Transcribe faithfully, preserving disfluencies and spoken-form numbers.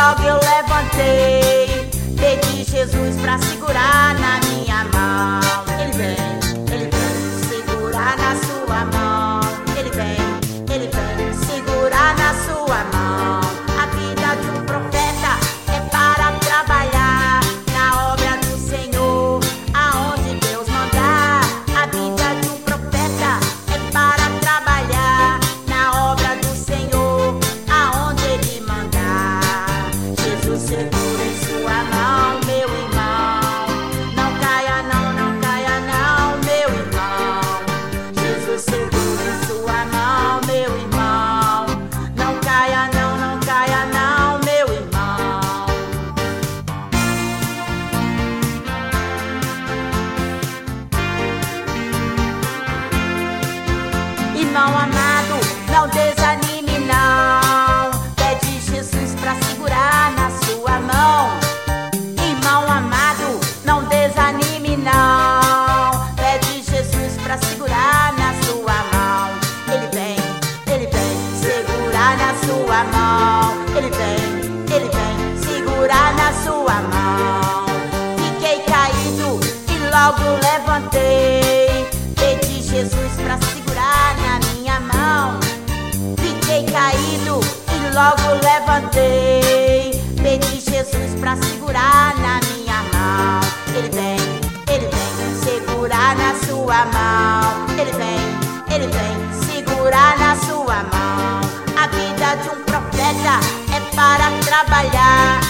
logo eu levantei, pedi Jesus pra segurar na minha mão. Ele vem, ele vem segurar na sua mão. Ele vem, ele vem segurar na sua mão. A vida de um profeta é para trabalhar na obra do Senhor, aonde Deus mandar. A vida de um profeta é para trabalhar na obra do Senhor, aonde Ele mandar. Jesus segura em sua mão, meu irmão. Não caia não, não caia não, meu irmão. Jesus segura em sua mão, meu irmão. Não caia não, não caia não, meu irmão. Irmão amado, não desanime não. Pede Jesus pra segurar na sua mão. Irmão amado, não desanime não. Pede Jesus pra segurar na sua mão. Ele vem, ele vem segurar na sua mão. Ele vem, ele vem segurar na sua mão. Fiquei caído e logo levantei, pedi Jesus pra segurar na minha mão. Fiquei caído e logo levantei, pedi Jesus pra segurar na minha mão. Ele vem, ele vem segurar na sua mão. Ele vem, ele vem segurar na sua mão. A vida de um profeta é para trabalhar